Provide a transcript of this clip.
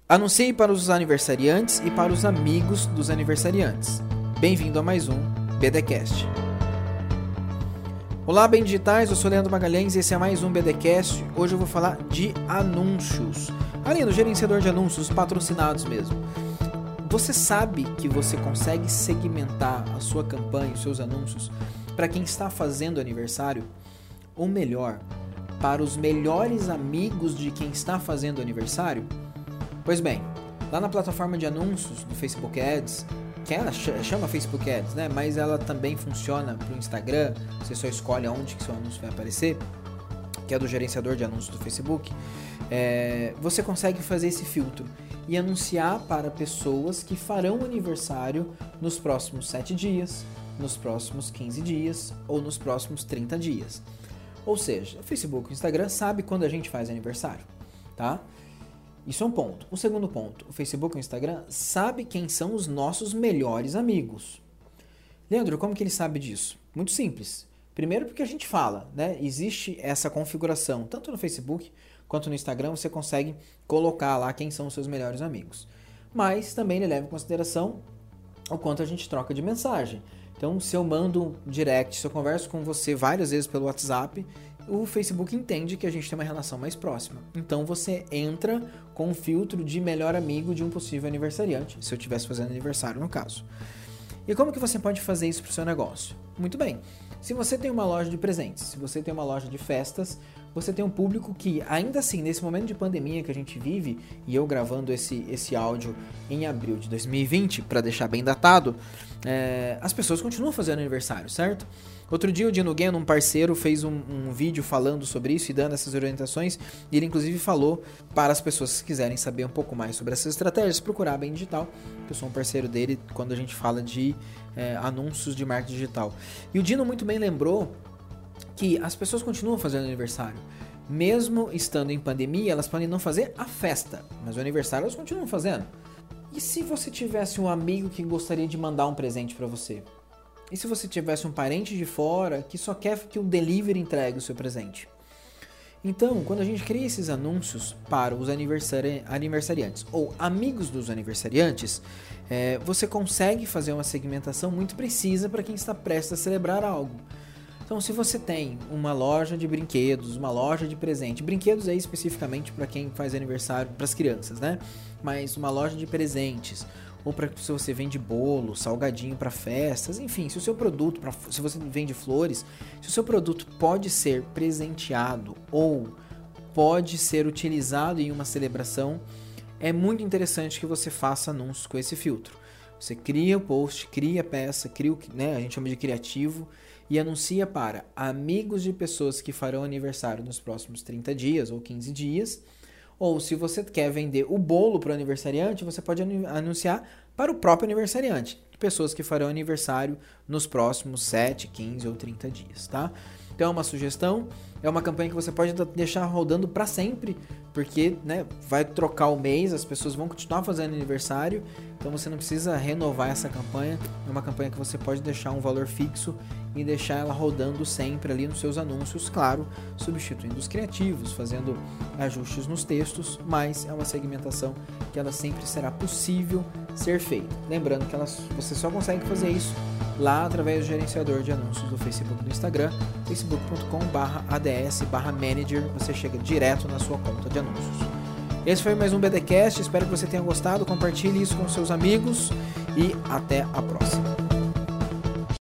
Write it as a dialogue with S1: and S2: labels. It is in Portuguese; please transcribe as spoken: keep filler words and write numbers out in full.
S1: Anuncie para os aniversariantes e para os amigos dos aniversariantes. Bem-vindo a mais um BDcast. Olá, bem digitais, eu sou Leandro Magalhães e esse é mais um BDcast. Hoje eu vou falar de anúncios. Além do gerenciador de anúncios, patrocinados mesmo. Você sabe que você consegue segmentar a sua campanha, os seus anúncios, para quem está fazendo aniversário? Ou melhor, para os melhores amigos de quem está fazendo aniversário? Pois bem, lá na plataforma de anúncios do Facebook Ads, que ela chama Facebook Ads, né? Mas ela também funciona para o Instagram, você só escolhe aonde que seu anúncio vai aparecer, que é do gerenciador de anúncios do Facebook, é, você consegue fazer esse filtro e anunciar para pessoas que farão aniversário nos próximos sete dias, nos próximos quinze dias ou nos próximos trinta dias. Ou seja, o Facebook e o Instagram sabe quando a gente faz aniversário, tá? Isso é um ponto. O segundo ponto, o Facebook e o Instagram sabe quem são os nossos melhores amigos. Leandro, como que ele sabe disso? Muito simples. Primeiro porque a gente fala, né? Existe essa configuração, tanto no Facebook quanto no Instagram, você consegue colocar lá quem são os seus melhores amigos. Mas também ele leva em consideração o quanto a gente troca de mensagem. Então, se eu mando um direct, se eu converso com você várias vezes pelo WhatsApp, o Facebook entende que a gente tem uma relação mais próxima. Então, você entra com um filtro de melhor amigo de um possível aniversariante, se eu estivesse fazendo aniversário no caso. E como que você pode fazer isso para o seu negócio? Muito bem, se você tem uma loja de presentes, se você tem uma loja de festas, você tem um público que, ainda assim, nesse momento de pandemia que a gente vive, e eu gravando esse, esse áudio em abril de dois mil e vinte, para deixar bem datado, é, as pessoas continuam fazendo aniversário, certo? Outro dia o Dino Gueno, um parceiro, fez um, um vídeo falando sobre isso e dando essas orientações, e ele inclusive falou para as pessoas que quiserem saber um pouco mais sobre essas estratégias, procurar Bem Digital, que eu sou um parceiro dele quando a gente fala de é, anúncios de marketing digital. E o Dino muito bem lembrou que as pessoas continuam fazendo aniversário. Mesmo estando em pandemia, elas podem não fazer a festa, mas o aniversário elas continuam fazendo. E se você tivesse um amigo que gostaria de mandar um presente para você? E se você tivesse um parente de fora que só quer que o delivery entregue o seu presente? Então, quando a gente cria esses anúncios para os aniversari- aniversariantes ou amigos dos aniversariantes, é, você consegue fazer uma segmentação muito precisa para quem está prestes a celebrar algo. Então, se você tem uma loja de brinquedos, uma loja de presente, brinquedos aí especificamente para quem faz aniversário, para as crianças, né? Mas uma loja de presentes, ou para se você vende bolo, salgadinho para festas, enfim, se o seu produto, pra, se você vende flores, se o seu produto pode ser presenteado ou pode ser utilizado em uma celebração, é muito interessante que você faça anúncios com esse filtro. Você cria o post, cria a peça, cria o, né, a gente chama de criativo, e anuncia para amigos de pessoas que farão aniversário nos próximos trinta dias ou quinze dias. Ou se você quer vender o bolo para o aniversariante, você pode anunciar para o próprio aniversariante, pessoas que farão aniversário nos próximos sete, quinze ou trinta dias, tá? Então é uma sugestão, é uma campanha que você pode deixar rodando para sempre, porque, né, vai trocar o mês, as pessoas vão continuar fazendo aniversário, então você não precisa renovar essa campanha, é uma campanha que você pode deixar um valor fixo e deixar ela rodando sempre ali nos seus anúncios, claro, substituindo os criativos, fazendo ajustes nos textos, mas é uma segmentação que ela sempre será possível ser feita. Lembrando que ela, você só consegue fazer isso lá através do gerenciador de anúncios do Facebook e do Instagram, facebook ponto com barra ads barra manager, você chega direto na sua conta de anúncios. Esse foi mais um BDcast, espero que você tenha gostado, compartilhe isso com seus amigos e até a próxima.